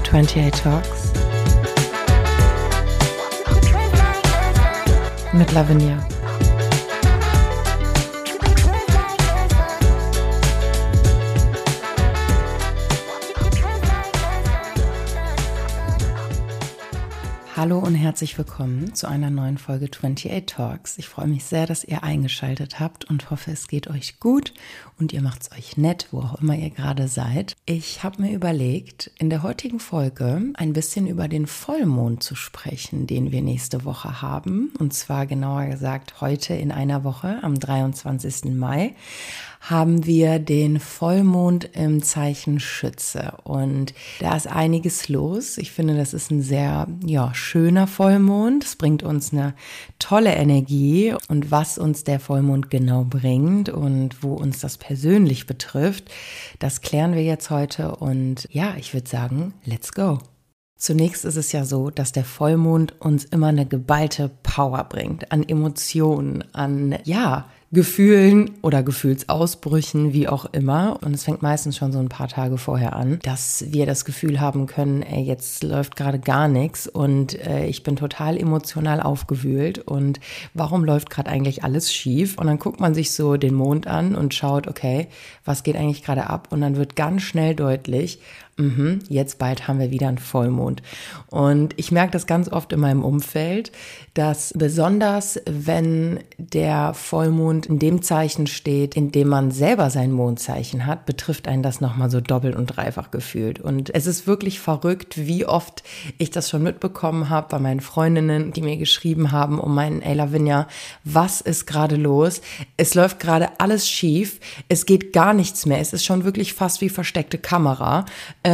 28 Talks mit Lavinia. Hallo und herzlich willkommen zu einer neuen Folge 28 Talks. Ich freue mich sehr, dass ihr eingeschaltet habt und hoffe, es geht euch gut und ihr macht es euch nett, wo auch immer ihr gerade seid. Ich habe mir überlegt, in der heutigen Folge ein bisschen über den Vollmond zu sprechen, den wir nächste Woche haben. Und zwar genauer gesagt heute in einer Woche, am 23. Mai. Haben wir den Vollmond im Zeichen Schütze und da ist einiges los. Ich finde, das ist ein sehr schöner Vollmond. Es bringt uns eine tolle Energie und was uns der Vollmond genau bringt und wo uns das persönlich betrifft, das klären wir jetzt heute und ich würde sagen, let's go. Zunächst ist es ja so, dass der Vollmond uns immer eine geballte Power bringt, an Emotionen, an Gefühlen oder Gefühlsausbrüchen, wie auch immer. Und es fängt meistens schon so ein paar Tage vorher an, dass wir das Gefühl haben können, jetzt läuft gerade gar nichts und ich bin total emotional aufgewühlt und warum läuft gerade eigentlich alles schief? Und dann guckt man sich so den Mond an und schaut, okay, was geht eigentlich gerade ab? Und dann wird ganz schnell deutlich, jetzt bald haben wir wieder einen Vollmond. Und ich merke das ganz oft in meinem Umfeld, dass besonders, wenn der Vollmond in dem Zeichen steht, in dem man selber sein Mondzeichen hat, betrifft einen das nochmal so doppelt und dreifach gefühlt. Und es ist wirklich verrückt, wie oft ich das schon mitbekommen habe bei meinen Freundinnen, die mir geschrieben haben, ey Lavinia, was ist gerade los? Es läuft gerade alles schief, es geht gar nichts mehr, es ist schon wirklich fast wie versteckte Kamera.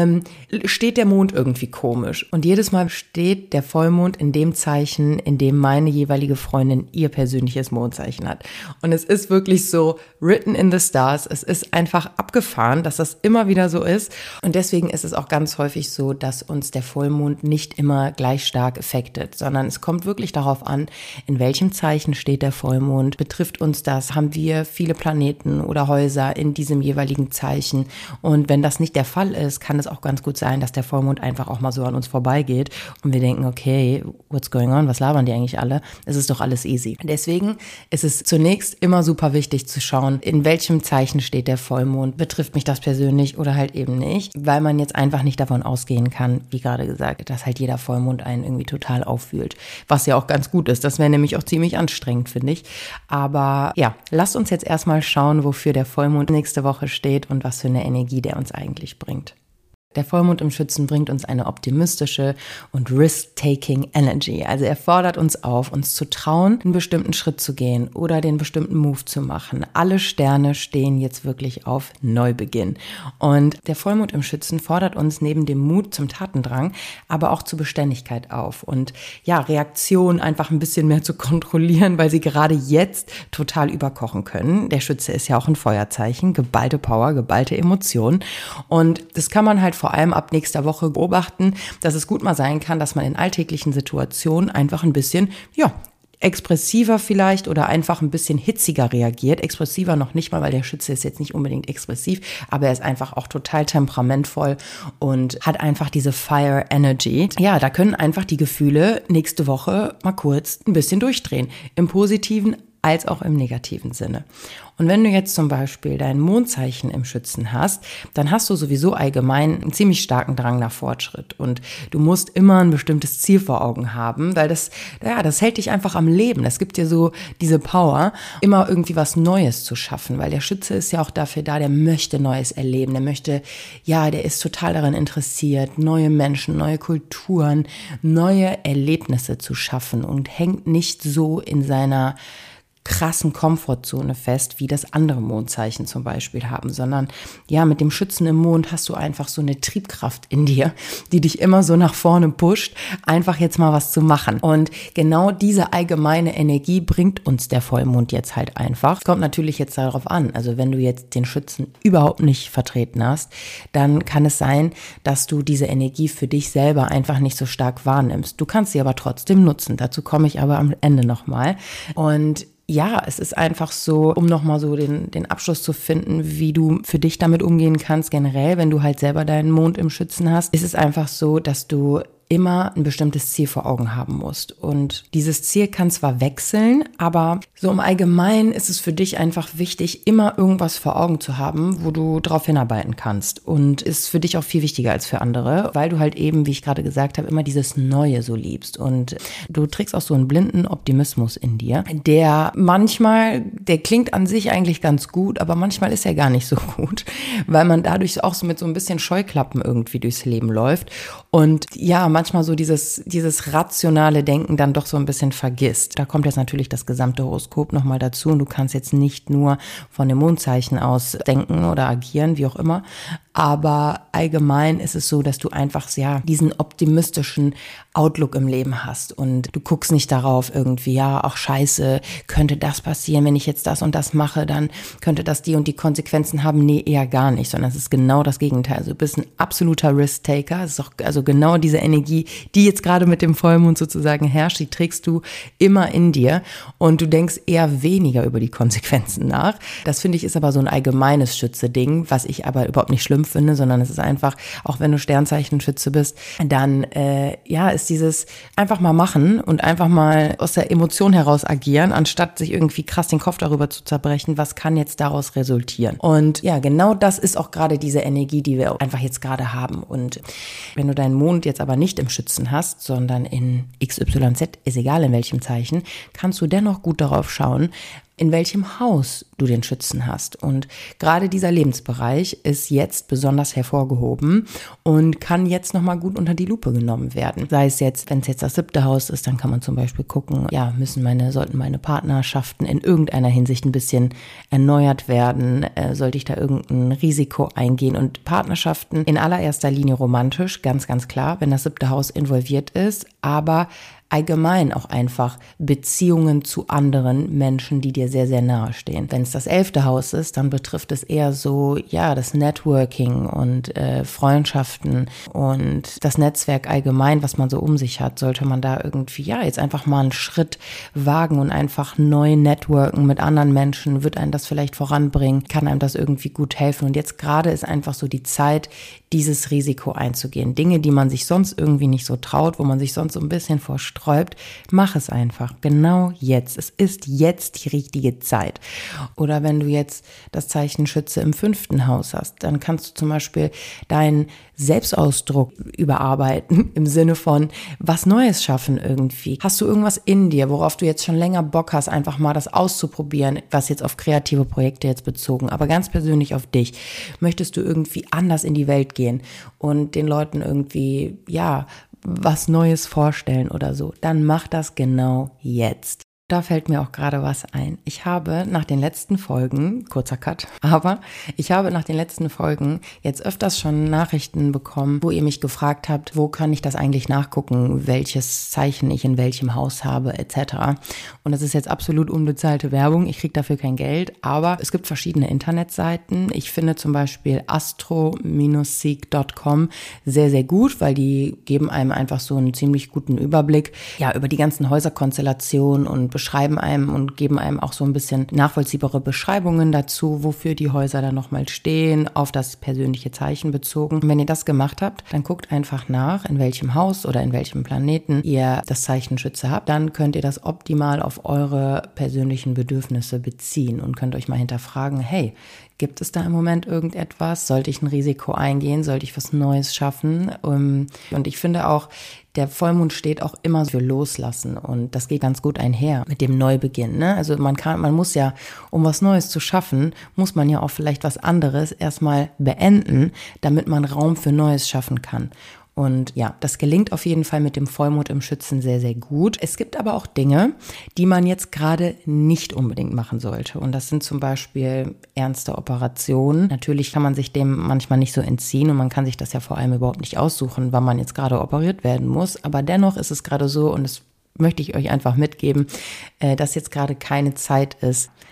Steht der Mond irgendwie komisch. Und jedes Mal steht der Vollmond in dem Zeichen, in dem meine jeweilige Freundin ihr persönliches Mondzeichen hat. Und es ist wirklich so written in the stars. Es ist einfach abgefahren, dass das immer wieder so ist. Und deswegen ist es auch ganz häufig so, dass uns der Vollmond nicht immer gleich stark affectet, sondern es kommt wirklich darauf an, in welchem Zeichen steht der Vollmond. Betrifft uns das? Haben wir viele Planeten oder Häuser in diesem jeweiligen Zeichen? Und wenn das nicht der Fall ist, kann es auch ganz gut sein, dass der Vollmond einfach auch mal so an uns vorbeigeht und wir denken, okay, what's going on? Was labern die eigentlich alle? Es ist doch alles easy. Deswegen ist es zunächst immer super wichtig zu schauen, in welchem Zeichen steht der Vollmond? Betrifft mich das persönlich oder halt eben nicht? Weil man jetzt einfach nicht davon ausgehen kann, wie gerade gesagt, dass halt jeder Vollmond einen irgendwie total auffühlt. Was ja auch ganz gut ist. Das wäre nämlich auch ziemlich anstrengend, finde ich. Aber lasst uns jetzt erstmal schauen, wofür der Vollmond nächste Woche steht und was für eine Energie der uns eigentlich bringt. Der Vollmond im Schützen bringt uns eine optimistische und risk-taking Energy. Also er fordert uns auf, uns zu trauen, einen bestimmten Schritt zu gehen oder den bestimmten Move zu machen. Alle Sterne stehen jetzt wirklich auf Neubeginn. Und der Vollmond im Schützen fordert uns neben dem Mut zum Tatendrang, aber auch zur Beständigkeit auf. Und Reaktionen einfach ein bisschen mehr zu kontrollieren, weil sie gerade jetzt total überkochen können. Der Schütze ist ja auch ein Feuerzeichen, geballte Power, geballte Emotionen. Und das kann man halt vor allem ab nächster Woche beobachten, dass es gut mal sein kann, dass man in alltäglichen Situationen einfach ein bisschen, expressiver vielleicht oder einfach ein bisschen hitziger reagiert. Expressiver noch nicht mal, weil der Schütze ist jetzt nicht unbedingt expressiv, aber er ist einfach auch total temperamentvoll und hat einfach diese Fire Energy. Ja, da können einfach die Gefühle nächste Woche mal kurz ein bisschen durchdrehen. Im positiven als auch im negativen Sinne. Und wenn du jetzt zum Beispiel dein Mondzeichen im Schützen hast, dann hast du sowieso allgemein einen ziemlich starken Drang nach Fortschritt. Und du musst immer ein bestimmtes Ziel vor Augen haben, weil das hält dich einfach am Leben. Das gibt dir so diese Power, immer irgendwie was Neues zu schaffen, weil der Schütze ist ja auch dafür da, der möchte Neues erleben, der ist total daran interessiert, neue Menschen, neue Kulturen, neue Erlebnisse zu schaffen und hängt nicht so in seiner krassen Komfortzone fest, wie das andere Mondzeichen zum Beispiel haben, sondern mit dem Schützen im Mond hast du einfach so eine Triebkraft in dir, die dich immer so nach vorne pusht, einfach jetzt mal was zu machen. Und genau diese allgemeine Energie bringt uns der Vollmond jetzt halt einfach. Es kommt natürlich jetzt darauf an, also wenn du jetzt den Schützen überhaupt nicht vertreten hast, dann kann es sein, dass du diese Energie für dich selber einfach nicht so stark wahrnimmst. Du kannst sie aber trotzdem nutzen, dazu komme ich aber am Ende nochmal. Und ja, es ist einfach so, um nochmal so den Abschluss zu finden, wie du für dich damit umgehen kannst, generell, wenn du halt selber deinen Mond im Schützen hast, ist es einfach so, dass du immer ein bestimmtes Ziel vor Augen haben musst. Und dieses Ziel kann zwar wechseln, aber so im Allgemeinen ist es für dich einfach wichtig, immer irgendwas vor Augen zu haben, wo du drauf hinarbeiten kannst. Und ist für dich auch viel wichtiger als für andere, weil du halt eben, wie ich gerade gesagt habe, immer dieses Neue so liebst. Und du trägst auch so einen blinden Optimismus in dir, der klingt an sich eigentlich ganz gut, aber manchmal ist er gar nicht so gut, weil man dadurch auch so mit so ein bisschen Scheuklappen irgendwie durchs Leben läuft. Und ja, manchmal so dieses rationale Denken dann doch so ein bisschen vergisst. Da kommt jetzt natürlich das gesamte Horoskop nochmal dazu und du kannst jetzt nicht nur von dem Mondzeichen aus denken oder agieren, wie auch immer. Aber allgemein ist es so, dass du einfach diesen optimistischen Outlook im Leben hast und du guckst nicht darauf irgendwie, ach scheiße, könnte das passieren, wenn ich jetzt das und das mache, dann könnte das die und die Konsequenzen haben. Nee, eher gar nicht, sondern es ist genau das Gegenteil. Also du bist ein absoluter Risk-Taker. Es ist auch also genau diese Energie, die jetzt gerade mit dem Vollmond sozusagen herrscht, die trägst du immer in dir und du denkst eher weniger über die Konsequenzen nach. Das finde ich ist aber so ein allgemeines Schütze-Ding, was ich aber überhaupt nicht schlimm finde, sondern es ist einfach, auch wenn du Sternzeichen Schütze bist, dann ist dieses einfach mal machen und einfach mal aus der Emotion heraus agieren, anstatt sich irgendwie krass den Kopf darüber zu zerbrechen, was kann jetzt daraus resultieren. Und ja, genau das ist auch gerade diese Energie, die wir einfach jetzt gerade haben. Und wenn du deinen Mond jetzt aber nicht im Schützen hast, sondern in XYZ, ist egal in welchem Zeichen, kannst du dennoch gut darauf schauen, in welchem Haus du den Schützen hast. Und gerade dieser Lebensbereich ist jetzt besonders hervorgehoben und kann jetzt nochmal gut unter die Lupe genommen werden. Sei es jetzt, wenn es jetzt das 7. Haus ist, dann kann man zum Beispiel gucken, sollten meine Partnerschaften in irgendeiner Hinsicht ein bisschen erneuert werden? Sollte ich da irgendein Risiko eingehen? Und Partnerschaften in allererster Linie romantisch, ganz, ganz klar, wenn das 7. Haus involviert ist, aber allgemein auch einfach Beziehungen zu anderen Menschen, die dir sehr, sehr nahe stehen. Wenn es das 11. Haus ist, dann betrifft es eher so, das Networking und Freundschaften und das Netzwerk allgemein, was man so um sich hat. Sollte man da irgendwie, jetzt einfach mal einen Schritt wagen und einfach neu networken mit anderen Menschen, wird einem das vielleicht voranbringen, kann einem das irgendwie gut helfen. Und jetzt gerade ist einfach so die Zeit, dieses Risiko einzugehen. Dinge, die man sich sonst irgendwie nicht so traut, wo man sich sonst so ein bisschen vorsträubt, mach es einfach. Genau jetzt. Es ist jetzt die richtige Zeit. Oder wenn du jetzt das Zeichen Schütze im 5. Haus hast, dann kannst du zum Beispiel deinen Selbstausdruck überarbeiten, im Sinne von was Neues schaffen irgendwie. Hast du irgendwas in dir, worauf du jetzt schon länger Bock hast, einfach mal das auszuprobieren, was jetzt auf kreative Projekte jetzt bezogen, aber ganz persönlich auf dich. Möchtest du irgendwie anders in die Welt gehen und den Leuten irgendwie, was Neues vorstellen oder so, dann mach das genau jetzt. Da fällt mir auch gerade was ein. Ich habe nach den letzten Folgen, kurzer Cut, aber ich habe nach den letzten Folgen jetzt öfters schon Nachrichten bekommen, wo ihr mich gefragt habt, wo kann ich das eigentlich nachgucken, welches Zeichen ich in welchem Haus habe, etc. Und das ist jetzt absolut unbezahlte Werbung. Ich kriege dafür kein Geld, aber es gibt verschiedene Internetseiten. Ich finde zum Beispiel astro-seek.com sehr, sehr gut, weil die geben einem einfach so einen ziemlich guten Überblick, über die ganzen Häuserkonstellationen und beschreiben einem und geben einem auch so ein bisschen nachvollziehbare Beschreibungen dazu, wofür die Häuser dann nochmal stehen, auf das persönliche Zeichen bezogen. Und wenn ihr das gemacht habt, dann guckt einfach nach, in welchem Haus oder in welchem Planeten ihr das Zeichen Schütze habt. Dann könnt ihr das optimal auf eure persönlichen Bedürfnisse beziehen und könnt euch mal hinterfragen, hey, gibt es da im Moment irgendetwas? Sollte ich ein Risiko eingehen? Sollte ich was Neues schaffen? Und ich finde auch, der Vollmond steht auch immer für Loslassen und das geht ganz gut einher mit dem Neubeginn, ne? Also man muss ja, um was Neues zu schaffen, muss man ja auch vielleicht was anderes erstmal beenden, damit man Raum für Neues schaffen kann. Und das gelingt auf jeden Fall mit dem Vollmond im Schützen sehr, sehr gut. Es gibt aber auch Dinge, die man jetzt gerade nicht unbedingt machen sollte. Und das sind zum Beispiel ernste Operationen. Natürlich kann man sich dem manchmal nicht so entziehen und man kann sich das ja vor allem überhaupt nicht aussuchen, wann man jetzt gerade operiert werden muss. Aber dennoch ist es gerade so und das möchte ich euch einfach mitgeben, dass jetzt gerade keine Zeit ist,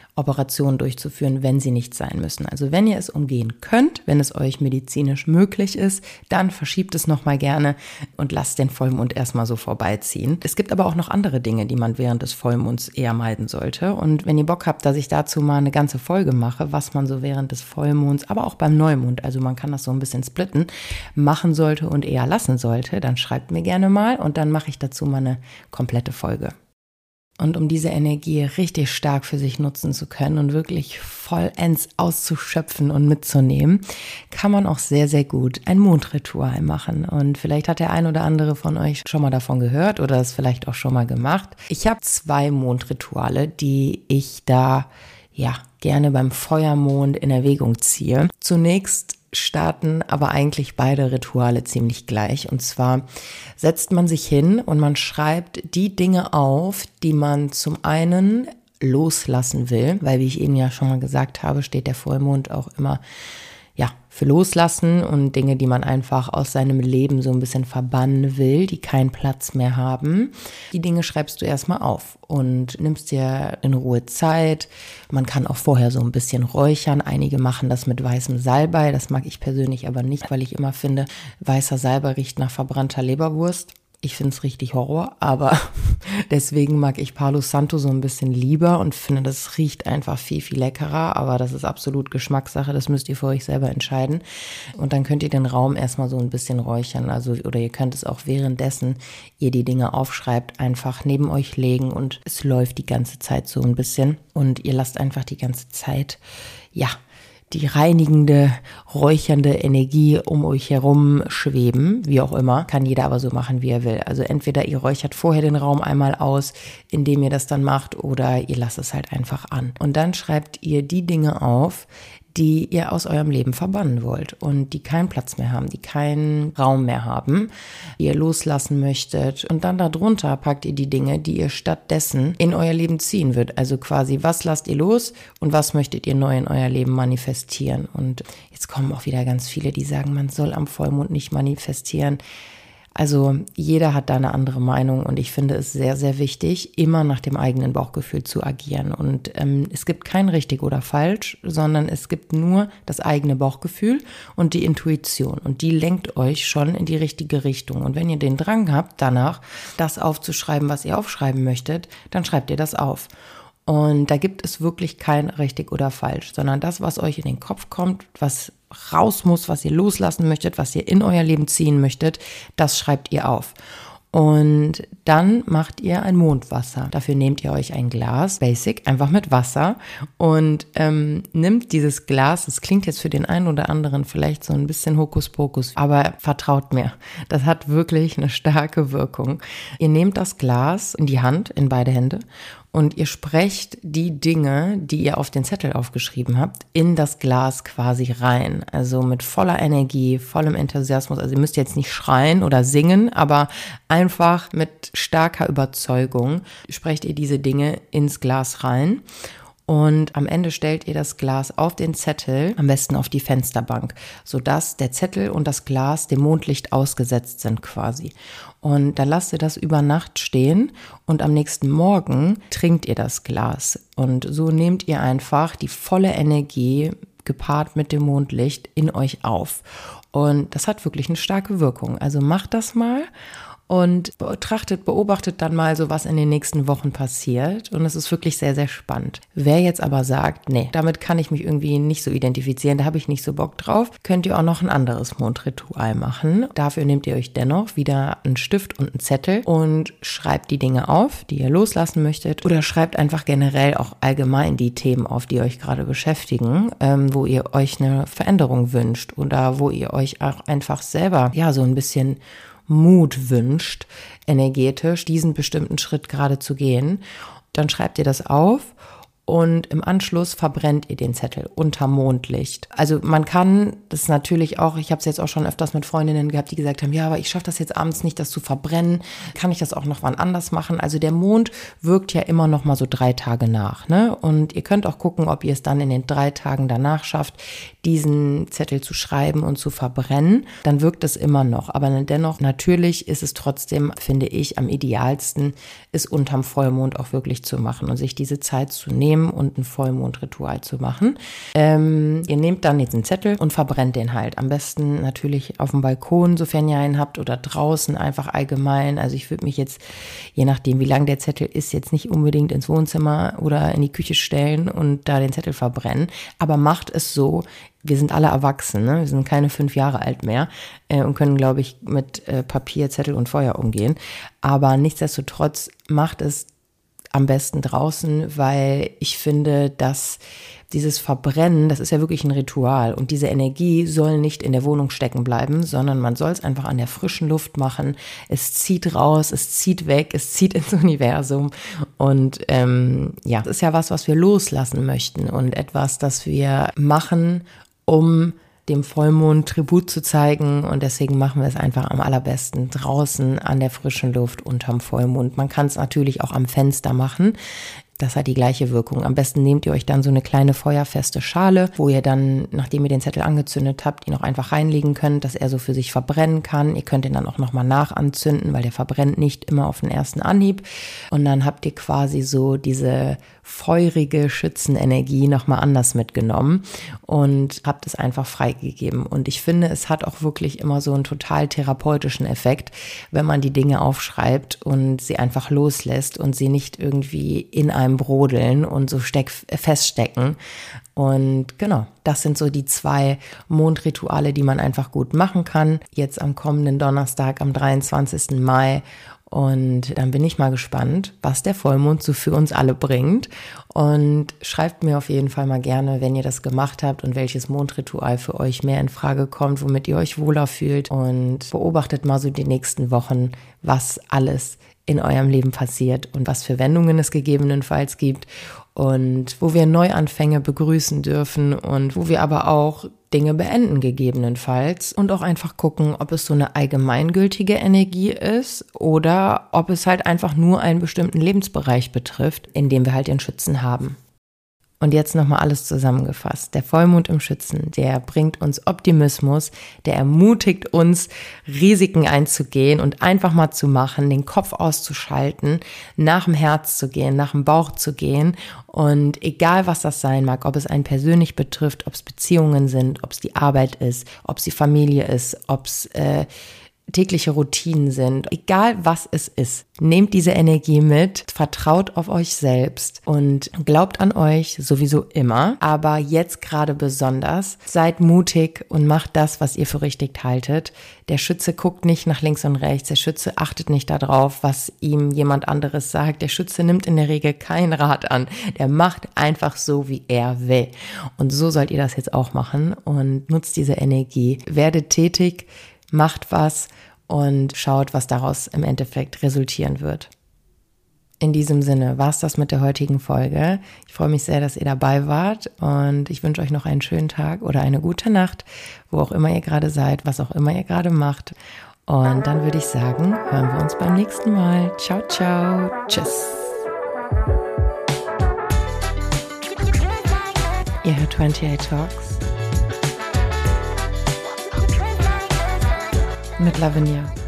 Operationen durchzuführen, wenn sie nicht sein müssen. Also wenn ihr es umgehen könnt, wenn es euch medizinisch möglich ist, dann verschiebt es nochmal gerne und lasst den Vollmond erstmal so vorbeiziehen. Es gibt aber auch noch andere Dinge, die man während des Vollmonds eher meiden sollte. Und wenn ihr Bock habt, dass ich dazu mal eine ganze Folge mache, was man so während des Vollmonds, aber auch beim Neumond, also man kann das so ein bisschen splitten, machen sollte und eher lassen sollte, dann schreibt mir gerne mal und dann mache ich dazu mal eine komplette Folge. Und um diese Energie richtig stark für sich nutzen zu können und wirklich vollends auszuschöpfen und mitzunehmen, kann man auch sehr, sehr gut ein Mondritual machen. Und vielleicht hat der ein oder andere von euch schon mal davon gehört oder es vielleicht auch schon mal gemacht. Ich habe 2 Mondrituale, die ich da gerne beim Feuermond in Erwägung ziehe. Zunächst starten aber eigentlich beide Rituale ziemlich gleich. Und zwar setzt man sich hin und man schreibt die Dinge auf, die man zum einen loslassen will, weil, wie ich eben ja schon mal gesagt habe, steht der Vollmond auch immer für Loslassen und Dinge, die man einfach aus seinem Leben so ein bisschen verbannen will, die keinen Platz mehr haben. Die Dinge schreibst du erstmal auf und nimmst dir in Ruhe Zeit. Man kann auch vorher so ein bisschen räuchern. Einige machen das mit weißem Salbei. Das mag ich persönlich aber nicht, weil ich immer finde, weißer Salbei riecht nach verbrannter Leberwurst. Ich finde es richtig Horror, aber deswegen mag ich Palo Santo so ein bisschen lieber und finde, das riecht einfach viel, viel leckerer. Aber das ist absolut Geschmackssache, das müsst ihr für euch selber entscheiden. Und dann könnt ihr den Raum erstmal so ein bisschen räuchern. Oder ihr könnt es auch währenddessen ihr die Dinge aufschreibt, einfach neben euch legen und es läuft die ganze Zeit so ein bisschen. Und ihr lasst einfach die ganze Zeit, die reinigende, räuchernde Energie um euch herum schweben, wie auch immer. Kann jeder aber so machen, wie er will. Also entweder ihr räuchert vorher den Raum einmal aus, indem ihr das dann macht, oder ihr lasst es halt einfach an. Und dann schreibt ihr die Dinge auf, die ihr aus eurem Leben verbannen wollt und die keinen Platz mehr haben, die keinen Raum mehr haben, die ihr loslassen möchtet. Und dann darunter packt ihr die Dinge, die ihr stattdessen in euer Leben ziehen würdet. Also quasi, was lasst ihr los und was möchtet ihr neu in euer Leben manifestieren? Und jetzt kommen auch wieder ganz viele, die sagen, man soll am Vollmond nicht manifestieren. Also jeder hat da eine andere Meinung und ich finde es sehr, sehr wichtig, immer nach dem eigenen Bauchgefühl zu agieren. Und es gibt kein richtig oder falsch, sondern es gibt nur das eigene Bauchgefühl und die Intuition. Und die lenkt euch schon in die richtige Richtung. Und wenn ihr den Drang habt, danach das aufzuschreiben, was ihr aufschreiben möchtet, dann schreibt ihr das auf. Und da gibt es wirklich kein richtig oder falsch, sondern das, was euch in den Kopf kommt, was raus muss, was ihr loslassen möchtet, was ihr in euer Leben ziehen möchtet, das schreibt ihr auf. Und dann macht ihr ein Mondwasser. Dafür nehmt ihr euch ein Glas, basic, einfach mit Wasser und nimmt dieses Glas, das klingt jetzt für den einen oder anderen vielleicht so ein bisschen Hokuspokus, aber vertraut mir, das hat wirklich eine starke Wirkung. Ihr nehmt das Glas in die Hand, in beide Hände, und ihr sprecht die Dinge, die ihr auf den Zettel aufgeschrieben habt, in das Glas quasi rein. Also mit voller Energie, vollem Enthusiasmus. Also ihr müsst jetzt nicht schreien oder singen, aber einfach mit starker Überzeugung sprecht ihr diese Dinge ins Glas rein. Und am Ende stellt ihr das Glas auf den Zettel, am besten auf die Fensterbank, sodass der Zettel und das Glas dem Mondlicht ausgesetzt sind quasi. Und dann lasst ihr das über Nacht stehen und am nächsten Morgen trinkt ihr das Glas. Und so nehmt ihr einfach die volle Energie gepaart mit dem Mondlicht in euch auf. Und das hat wirklich eine starke Wirkung. Also macht das mal. Und beobachtet dann mal so, was in den nächsten Wochen passiert. Und es ist wirklich sehr, sehr spannend. Wer jetzt aber sagt, nee, damit kann ich mich irgendwie nicht so identifizieren, da habe ich nicht so Bock drauf, könnt ihr auch noch ein anderes Mondritual machen. Dafür nehmt ihr euch dennoch wieder einen Stift und einen Zettel und schreibt die Dinge auf, die ihr loslassen möchtet. Oder schreibt einfach generell auch allgemein die Themen auf, die euch gerade beschäftigen, wo ihr euch eine Veränderung wünscht oder wo ihr euch auch einfach selber so ein bisschen Mut wünscht, energetisch diesen bestimmten Schritt gerade zu gehen. Dann schreibt ihr das auf und im Anschluss verbrennt ihr den Zettel unter Mondlicht. Also man kann das natürlich auch, ich habe es jetzt auch schon öfters mit Freundinnen gehabt, die gesagt haben, ja, aber ich schaffe das jetzt abends nicht, das zu verbrennen. Kann ich das auch noch wann anders machen? Also der Mond wirkt ja immer noch mal so 3 Tage nach, ne? Und ihr könnt auch gucken, ob ihr es dann in den 3 Tagen danach schafft, diesen Zettel zu schreiben und zu verbrennen. Dann wirkt es immer noch. Aber dennoch, natürlich ist es trotzdem, finde ich, am idealsten, es unterm Vollmond auch wirklich zu machen und sich diese Zeit zu nehmen, nehmen und ein Vollmondritual zu machen. Ihr nehmt dann diesen Zettel und verbrennt den halt. Am besten natürlich auf dem Balkon, sofern ihr einen habt, oder draußen einfach allgemein. Also ich würde mich jetzt, je nachdem wie lang der Zettel ist, jetzt nicht unbedingt ins Wohnzimmer oder in die Küche stellen und da den Zettel verbrennen. Aber macht es so, wir sind alle erwachsen, ne? Wir sind keine 5 Jahre alt mehr und können, glaube ich, mit Papier, Zettel und Feuer umgehen. Aber nichtsdestotrotz macht es am besten draußen, weil ich finde, dass dieses Verbrennen, das ist ja wirklich ein Ritual und diese Energie soll nicht in der Wohnung stecken bleiben, sondern man soll es einfach an der frischen Luft machen. Es zieht raus, es zieht weg, es zieht ins Universum und das ist ja was wir loslassen möchten und etwas, das wir machen, um dem Vollmond Tribut zu zeigen und deswegen machen wir es einfach am allerbesten draußen an der frischen Luft unterm Vollmond. Man kann es natürlich auch am Fenster machen. Das hat die gleiche Wirkung. Am besten nehmt ihr euch dann so eine kleine feuerfeste Schale, wo ihr dann, nachdem ihr den Zettel angezündet habt, ihn auch einfach reinlegen könnt, dass er so für sich verbrennen kann. Ihr könnt ihn dann auch nochmal nachanzünden, weil der verbrennt nicht immer auf den ersten Anhieb. Und dann habt ihr quasi so diese feurige Schützenenergie nochmal anders mitgenommen und habt es einfach freigegeben. Und ich finde, es hat auch wirklich immer so einen total therapeutischen Effekt, wenn man die Dinge aufschreibt und sie einfach loslässt und sie nicht irgendwie in einem brodeln und so feststecken. Und genau, das sind so die 2 Mondrituale, die man einfach gut machen kann. Jetzt am kommenden Donnerstag, am 23. Mai. Und dann bin ich mal gespannt, was der Vollmond so für uns alle bringt. Und schreibt mir auf jeden Fall mal gerne, wenn ihr das gemacht habt und welches Mondritual für euch mehr in Frage kommt, womit ihr euch wohler fühlt. Und beobachtet mal so die nächsten Wochen, was alles in eurem Leben passiert und was für Wendungen es gegebenenfalls gibt und wo wir Neuanfänge begrüßen dürfen und wo wir aber auch Dinge beenden gegebenenfalls und auch einfach gucken, ob es so eine allgemeingültige Energie ist oder ob es halt einfach nur einen bestimmten Lebensbereich betrifft, in dem wir halt den Schützen haben. Und jetzt nochmal alles zusammengefasst. Der Vollmond im Schützen, der bringt uns Optimismus, der ermutigt uns, Risiken einzugehen und einfach mal zu machen, den Kopf auszuschalten, nach dem Herz zu gehen, nach dem Bauch zu gehen. Und egal, was das sein mag, ob es einen persönlich betrifft, ob es Beziehungen sind, ob es die Arbeit ist, ob es die Familie ist, ob es tägliche Routinen sind, egal was es ist, nehmt diese Energie mit, vertraut auf euch selbst und glaubt an euch sowieso immer, aber jetzt gerade besonders, seid mutig und macht das, was ihr für richtig haltet. Der Schütze guckt nicht nach links und rechts, der Schütze achtet nicht darauf, was ihm jemand anderes sagt, der Schütze nimmt in der Regel keinen Rat an, der macht einfach so, wie er will. Und so sollt ihr das jetzt auch machen und nutzt diese Energie, werdet tätig, macht was und schaut, was daraus im Endeffekt resultieren wird. In diesem Sinne war es das mit der heutigen Folge. Ich freue mich sehr, dass ihr dabei wart und ich wünsche euch noch einen schönen Tag oder eine gute Nacht, wo auch immer ihr gerade seid, was auch immer ihr gerade macht. Und dann würde ich sagen, hören wir uns beim nächsten Mal. Ciao, ciao. Tschüss. Ihr hört 28 Talks mit Lavinia.